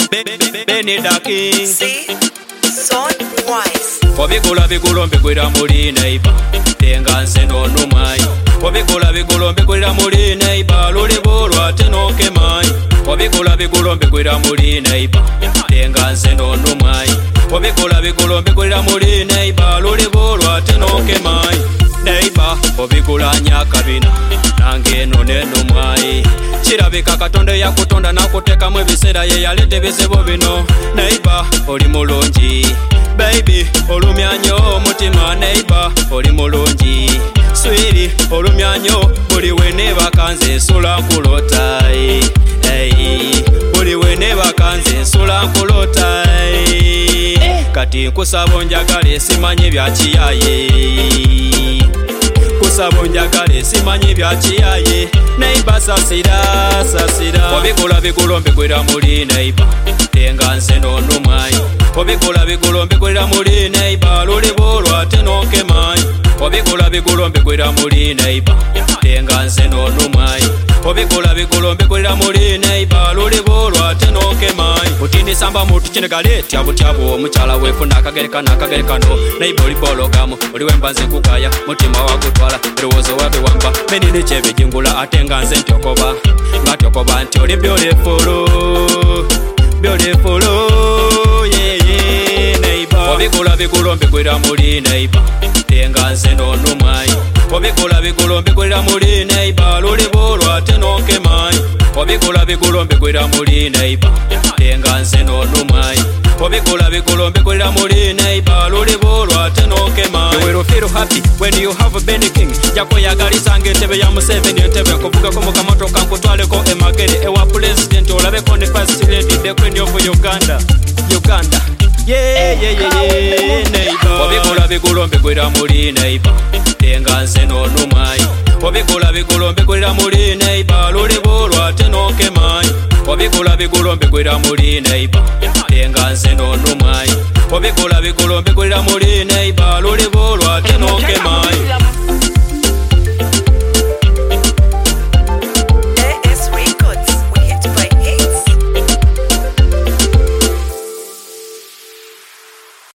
Benny the King. See, son wise. Obikola bikulo mbikwira muli neighbor. Tenga nseno numai. Obikola bikulo mbikwira muli neighbor. Luli bolwa teno kemai. Obikola bikulo mbikwira muli neighbor. Tenga nseno numai. Obikola bikulo mbikwira muli neighbor. Luli bolwa teno kemai. Neighbor, obikola nyakabina. Nange none numai. Kirabika Katonda yakutonda nakuteka mu ebiseera ye yaleta ebizibu bino. Neighbor, oli mulungi. Baby, olumya nnyo omutima. Neighbor, oli mulungi. Sweetie, olumya nnyo buli we neebaka nze nsula nkulota. Buli we neebaka nze nsula nkulota. Kati nkusaba onjagale simanyi bya kiyaye. Kusaba onjagale simanyi bya kiyaye. Neighbor sasira sasira. Obikola bikulo mbikwira muli neighbor. Tenga nseno numai. Obikola bikulo mbikwira muli neighbor. Luli bolwa teno kemai. Obikola bikulo mbikwira muli neighbor. Tenga nseno numai. Obikola bikulo mbikwira muli neighbor. Luli bolwa teno kemai. Utini samba mutu chinegale tyabu tyabu. Omuchala wefuna akagerekano. Neighbor oli bologamu oli wembanze kukaya. Mutima wagutwala erowozo wabe wamba. Menine chebe jingula atenga nze ntyokoba. Ngatyokoba nti oli beautiful. Beautiful, yeah, yeah, neighbor. Obikola bikulo mbikwira muli neighbor. Tenga nseno numai. Obikola bikulo mbikwira muli neighbor. Luli bolwa teno kemai. Obikola bikulo mbikwira muli neighbor. Tenga nseno numai. Obikola bikulo mbikwira muli neighbor. Luli bolwa teno kemai. You will feel happy when you have a Benny King. Jako yagalisa ng'entebe ya Museveni entebe. Kuvugako mu kamotoka nkutwaleko emagere. Ewa president olabeko ne first lady the queen of Uganda. Uganda. Yeah, yeah, yeah, yeah, neighbor. Obikola bikulo mbikwira muli neighbor. Tenga nseno numai. Obikola bikulo mbikwira muli neighbor. Luli bolwa teno kemai. Obikola bikulo mbikwira muli neighbor. Tenga nseno numai. Obikola bikulo mbikwira muli neighbor. Luli bolwa teno kemai.